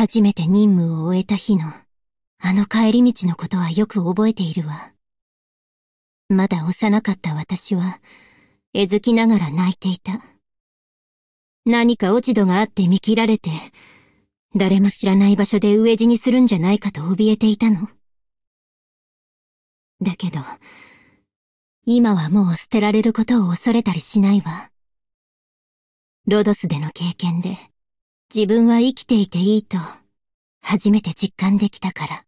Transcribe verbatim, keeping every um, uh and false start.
初めて任務を終えた日の、あの帰り道のことはよく覚えているわ。まだ幼かった私は、えずきながら泣いていた。何か落ち度があって見切られて、誰も知らない場所で飢え死にするんじゃないかと怯えていたの。だけど、今はもう捨てられることを恐れたりしないわ。ロドスでの経験で、自分は生きていていいと、初めて実感できたから。